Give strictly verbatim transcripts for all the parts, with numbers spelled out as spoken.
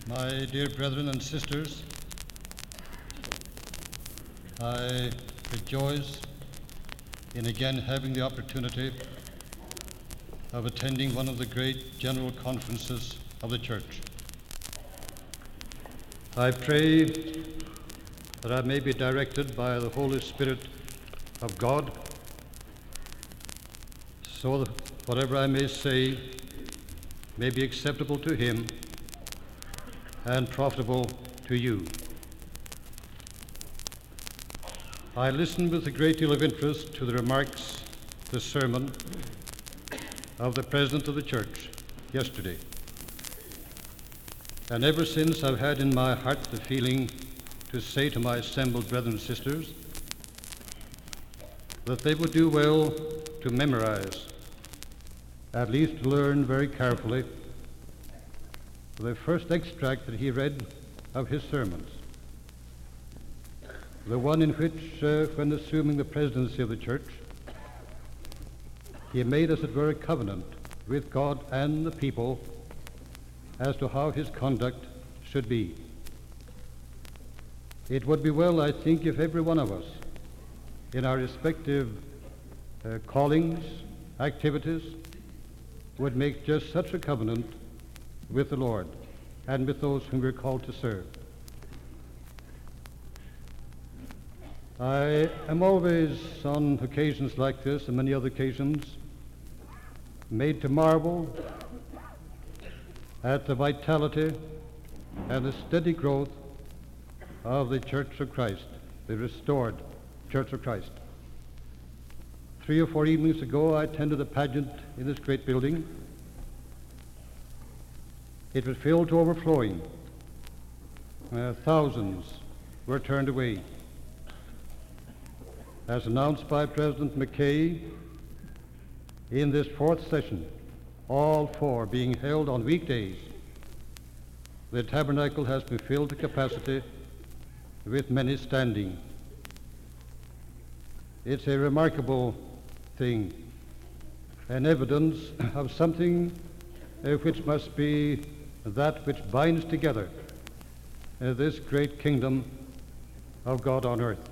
My dear brethren and sisters, I rejoice in again having the opportunity of attending one of the great general conferences of the Church. I pray that I may be directed by the Holy Spirit of God, so that whatever I may say may be acceptable to Him and profitable to you. I listened with a great deal of interest to the remarks, the sermon of the President of the Church yesterday. And ever since I've had in my heart the feeling to say to my assembled brethren and sisters that they would do well to memorize, at least learn very carefully, the first extract that he read of his sermons, the one in which, uh, when assuming the presidency of the church, he made, as it were, a covenant with God and the people as to how his conduct should be. It would be well, I think, if every one of us, in our respective uh, callings, activities, would make just such a covenant with the Lord and with those whom we're called to serve. I am always, on occasions like this and many other occasions, made to marvel at the vitality and the steady growth of the Church of Christ, the restored Church of Christ. Three or four evenings ago, I attended a pageant in this great building. It was filled to overflowing. Uh, thousands were turned away. As announced by President McKay, in this fourth session, all four being held on weekdays, the tabernacle has been filled to capacity with many standing. It's a remarkable thing, an evidence of something uh, which must be that which binds together uh, this great kingdom of God on earth.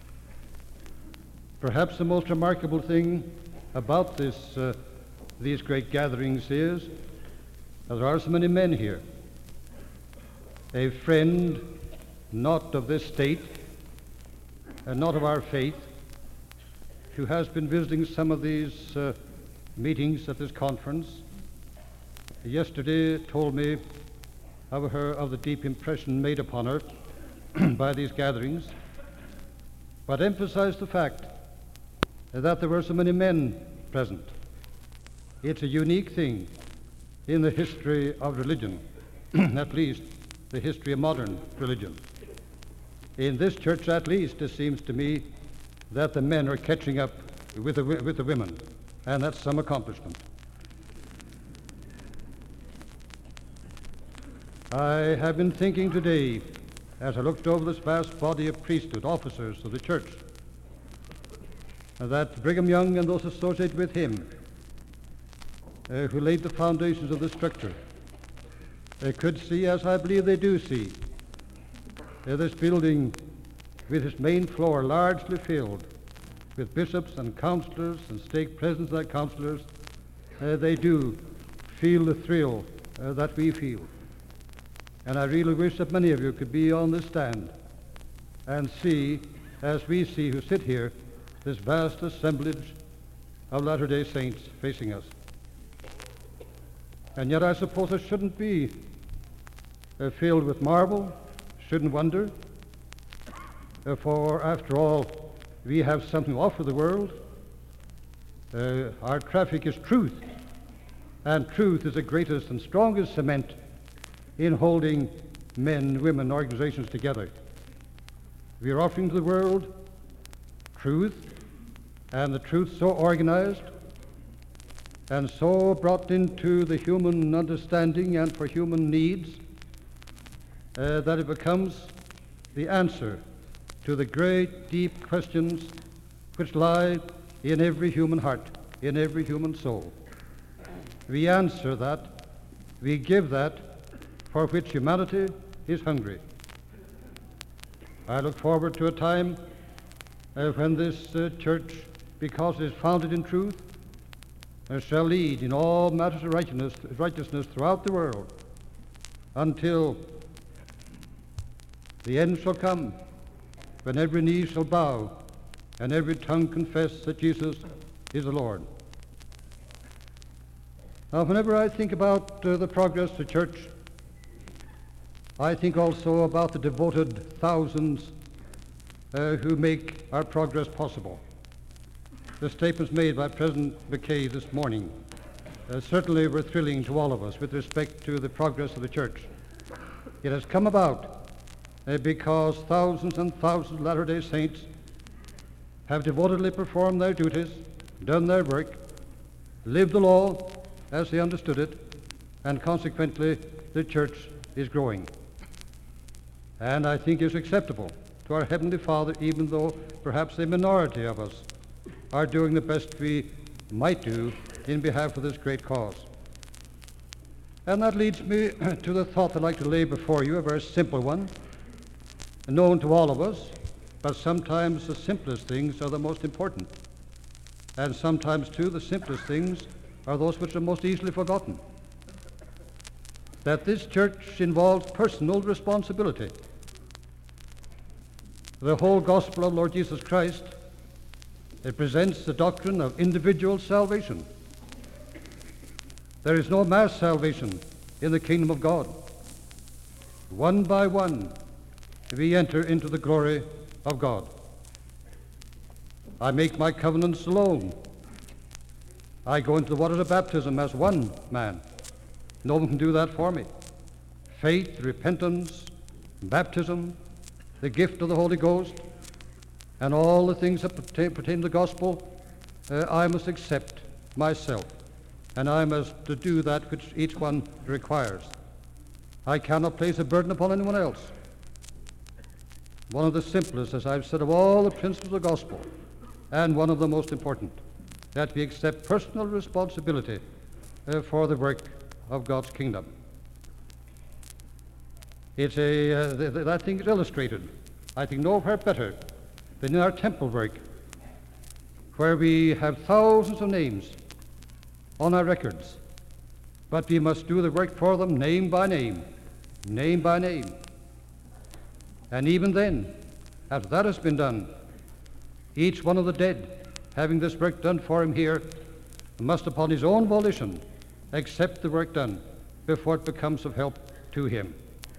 Perhaps the most remarkable thing about this, uh, these great gatherings is that there are so many men here. A friend not of this state and not of our faith, who has been visiting some of these uh, meetings at this conference, yesterday told me of her, of the deep impression made upon her by these gatherings, but emphasized the fact that there were so many men present. It's a unique thing in the history of religion, at least the history of modern religion. In this church, at least, it seems to me that the men are catching up with the, with the women, and that's some accomplishment. I have been thinking today, as I looked over this vast body of priesthood, officers of the church, that Brigham Young and those associated with him, uh, who laid the foundations of the structure, uh, could see, as I believe they do see, uh, this building with its main floor largely filled with bishops and councillors and stake presidents and councillors. Uh, they do feel the thrill uh, that we feel. And I really wish that many of you could be on this stand and see, as we see who sit here, this vast assemblage of Latter-day Saints facing us. And yet I suppose it shouldn't be uh, filled with marvel, shouldn't wonder, uh, for after all, we have something to offer the world. Uh, our traffic is truth, and truth is the greatest and strongest cement in holding men, women, organizations together. We are offering to the world truth, and the truth so organized and so brought into the human understanding and for human needs uh, that it becomes the answer to the great deep questions which lie in every human heart, in every human soul. We answer that, we give that for which humanity is hungry. I look forward to a time uh, when this uh, church, because it is founded in truth, uh, shall lead in all matters of righteousness, righteousness throughout the world until the end shall come, when every knee shall bow and every tongue confess that Jesus is the Lord. Now, whenever I think about uh, the progress of the church, I think also about the devoted thousands uh, who make our progress possible. The statements made by President McKay this morning uh, certainly were thrilling to all of us with respect to the progress of the church. It has come about uh, because thousands and thousands of Latter-day Saints have devotedly performed their duties, done their work, lived the law as they understood it, and consequently the church is growing. And I think is acceptable to our Heavenly Father, even though perhaps a minority of us are doing the best we might do in behalf of this great cause. And that leads me to the thought I'd like to lay before you, a very simple one, known to all of us, but sometimes the simplest things are the most important. And sometimes, too, the simplest things are those which are most easily forgotten. That this church involves personal responsibility. The whole gospel of Lord Jesus Christ, it presents the doctrine of individual salvation. There is no mass salvation in the kingdom of God. One by one, we enter into the glory of God. I make my covenants alone. I go into the waters of baptism as one man. No one can do that for me. Faith, repentance, baptism, the gift of the Holy Ghost, and all the things that pertain, pertain to the gospel, uh, I must accept myself, and I must uh, do that which each one requires. I cannot place a burden upon anyone else. One of the simplest, as I've said, of all the principles of the gospel, and one of the most important, that we accept personal responsibility uh, for the work of God's kingdom. It's a, uh, th- th- that thing is illustrated, I think, nowhere better than in our temple work, where we have thousands of names on our records, but we must do the work for them name by name, name by name. And even then, after that has been done, each one of the dead, having this work done for him here, must upon his own volition accept the work done before it becomes of help to him.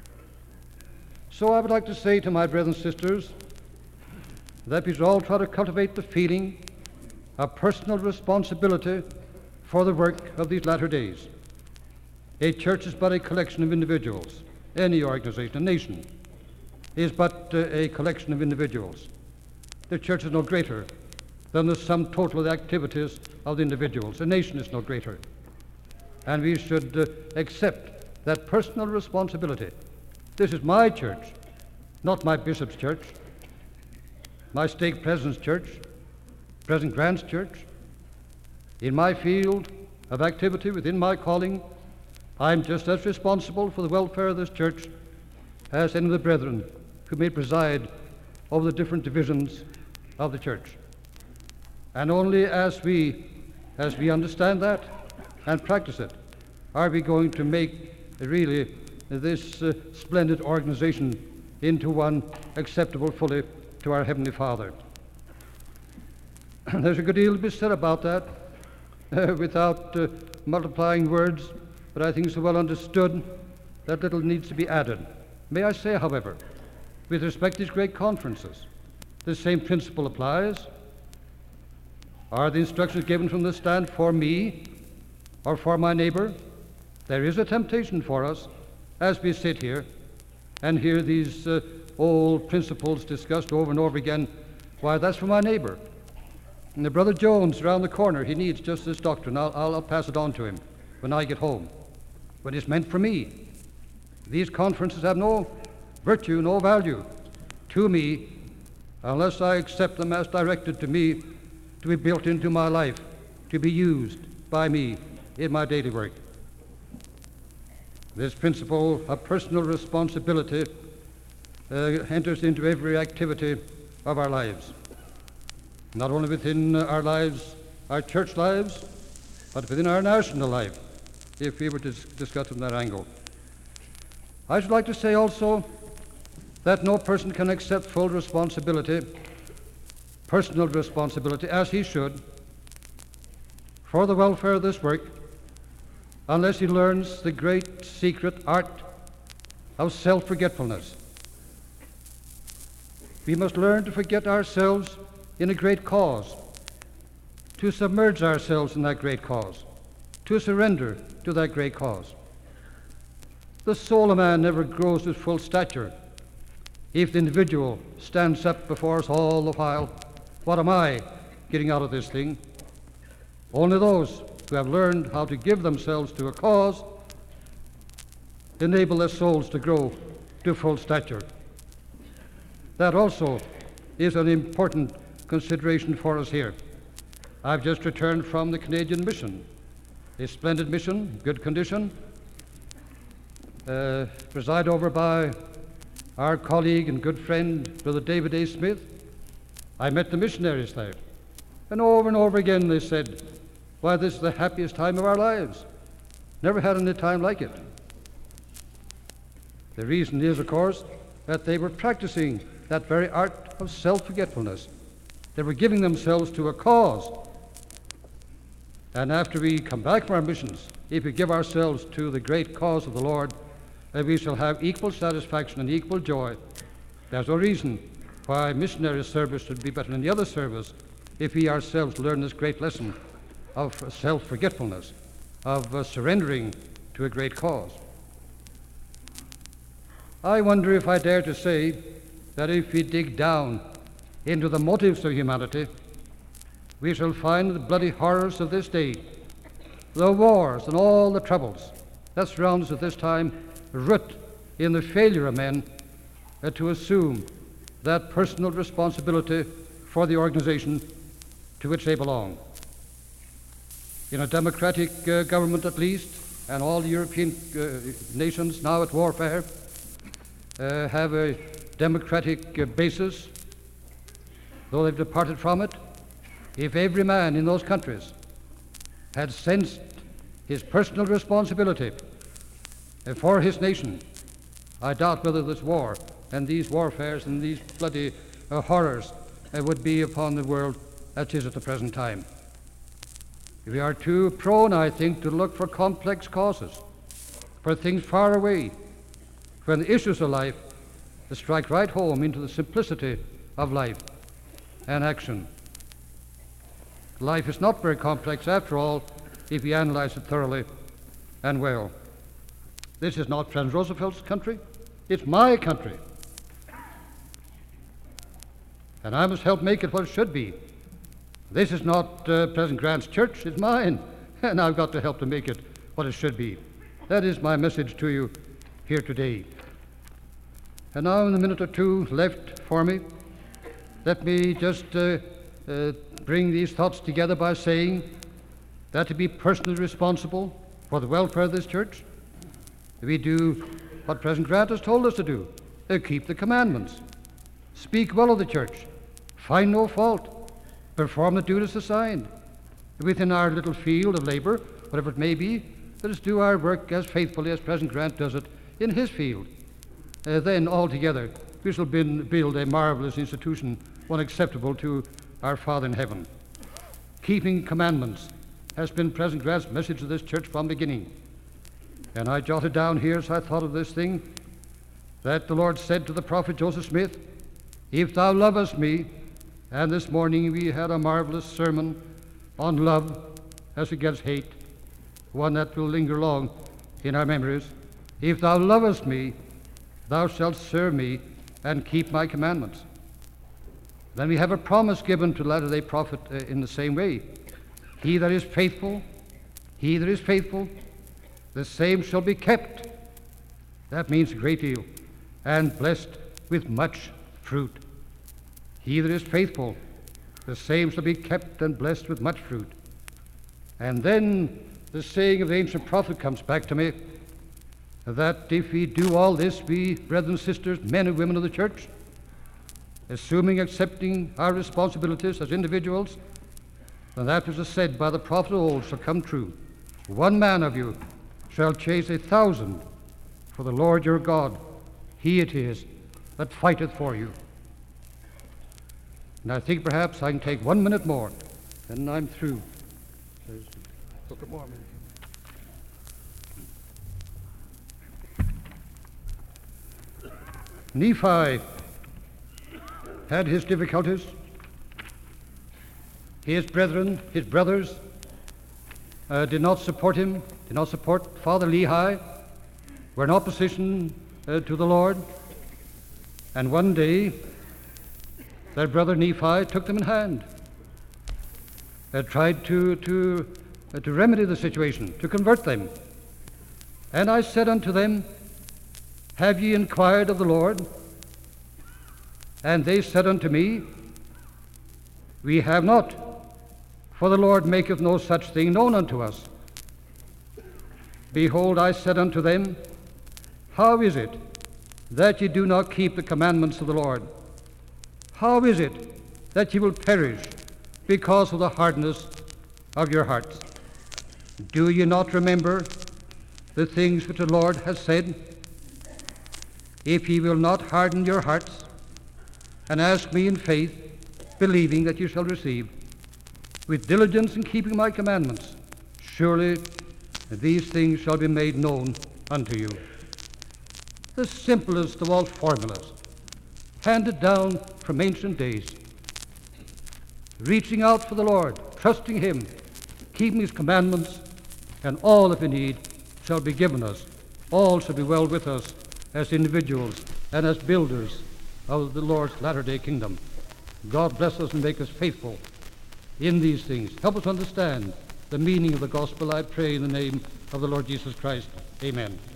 So I would like to say to my brothers and sisters that we should all try to cultivate the feeling of personal responsibility for the work of these latter days. A church is but a collection of individuals. Any organization, a nation, is but uh, a collection of individuals. The church is no greater than the sum total of the activities of the individuals. A nation is no greater. And we should uh, accept that personal responsibility. This is my church, not my bishop's church, my stake president's church, President Grant's church. In my field of activity, within my calling, I'm just as responsible for the welfare of this church as any of the brethren who may preside over the different divisions of the church. And only as we, as we understand that and practice it, are we going to make really this uh, splendid organization into one acceptable fully to our Heavenly Father. There's a good deal to be said about that uh, without uh, multiplying words, but I think it's so well understood that little needs to be added. May I say, however, with respect to these great conferences, the same principle applies. Are the instructions given from the stand for me or for my neighbor? There is a temptation for us as we sit here and hear these uh, old principles discussed over and over again. Why, that's for my neighbor. And the Brother Jones around the corner, he needs just this doctrine. I'll, I'll, I'll pass it on to him when I get home. But it's meant for me. These conferences have no virtue, no value to me unless I accept them as directed to me to be built into my life, to be used by me in my daily work. This principle of personal responsibility uh, enters into every activity of our lives, not only within our lives, our church lives, but within our national life, if we were to discuss from that angle. I should like to say also that no person can accept full responsibility, personal responsibility, as he should, for the welfare of this work, unless he learns the great secret art of self-forgetfulness. We must learn to forget ourselves in a great cause, to submerge ourselves in that great cause, to surrender to that great cause. The soul of man never grows to full stature if the individual stands up before us all the while. What am I getting out of this thing? Only those who have learned how to give themselves to a cause enable their souls to grow to full stature. That also is an important consideration for us here. I've just returned from the Canadian mission, a splendid mission, good condition, uh, presided over by our colleague and good friend, Brother David A. Smith. I met the missionaries there, and over and over again they said, why, this is the happiest time of our lives. Never had any time like it. The reason is, of course, that they were practicing that very art of self-forgetfulness. They were giving themselves to a cause. And after we come back from our missions, if we give ourselves to the great cause of the Lord, then we shall have equal satisfaction and equal joy. There's no reason why missionary service should be better than the other service if we ourselves learn this great lesson of self-forgetfulness, of uh, surrendering to a great cause. I wonder if I dare to say that if we dig down into the motives of humanity, we shall find the bloody horrors of this day, the wars and all the troubles that surround us at this time, root in the failure of men uh, to assume that personal responsibility for the organization to which they belong. In a democratic uh, government at least, and all the European uh, nations now at warfare uh, have a democratic uh, basis, though they've departed from it. If every man in those countries had sensed his personal responsibility uh, for his nation, I doubt whether this war and these warfares and these bloody uh, horrors uh, would be upon the world as it is at the present time. We are too prone, I think, to look for complex causes, for things far away, when the issues of life strike right home into the simplicity of life and action. Life is not very complex after all, if we analyze it thoroughly and well. This is not President Roosevelt's country, it's my country. And I must help make it what it should be. This is not uh, President Grant's church, it's mine, and I've got to help to make it what it should be. That is my message to you here today. And now, in the minute or two left for me, let me just uh, uh, bring these thoughts together by saying that to be personally responsible for the welfare of this church, we do what President Grant has told us to do, uh, keep the commandments, speak well of the church, find no fault, perform the duties assigned. Within our little field of labor, whatever it may be, let us do our work as faithfully as President Grant does it in his field. Uh, then, altogether, we shall bin, build a marvelous institution, one acceptable to our Father in heaven. Keeping commandments has been President Grant's message to this church from the beginning. And I jotted down here, as I thought of this thing, that the Lord said to the prophet Joseph Smith, "If thou lovest me," and this morning we had a marvelous sermon on love as against hate, one that will linger long in our memories. "If thou lovest me, thou shalt serve me and keep my commandments." Then we have a promise given to the latter-day prophet uh, in the same way. "He that is faithful, he that is faithful, the same shall be kept." That means a great deal. "And blessed with much fruit." He that is faithful, the same shall be kept and blessed with much fruit. And then the saying of the ancient prophet comes back to me, that if we do all this, we, brethren and sisters, men and women of the church, assuming, accepting our responsibilities as individuals, then that which is said by the prophet of old shall come true. One man of you shall chase a thousand, for the Lord your God, he it is that fighteth for you. And I think perhaps I can take one minute more, and I'm through. Look at more minutes. Nephi had his difficulties. His brethren, his brothers, uh, did not support him, did not support Father Lehi, were in opposition uh, to the Lord. And one day, their brother Nephi took them in hand, uh, tried to, to, uh, to remedy the situation, to convert them. And I said unto them, have ye inquired of the Lord? And they said unto me, we have not, for the Lord maketh no such thing known unto us. Behold, I said unto them, how is it that ye do not keep the commandments of the Lord? How is it that ye will perish because of the hardness of your hearts? Do ye not remember the things which the Lord has said? If ye will not harden your hearts, and ask me in faith, believing that you shall receive, with diligence in keeping my commandments, surely these things shall be made known unto you. The simplest of all formulas, handed down from ancient days. Reaching out for the Lord, trusting him, keeping his commandments, and all that we need shall be given us. All shall be well with us as individuals and as builders of the Lord's latter-day kingdom. God bless us and make us faithful in these things. Help us understand the meaning of the gospel, I pray in the name of the Lord Jesus Christ. Amen.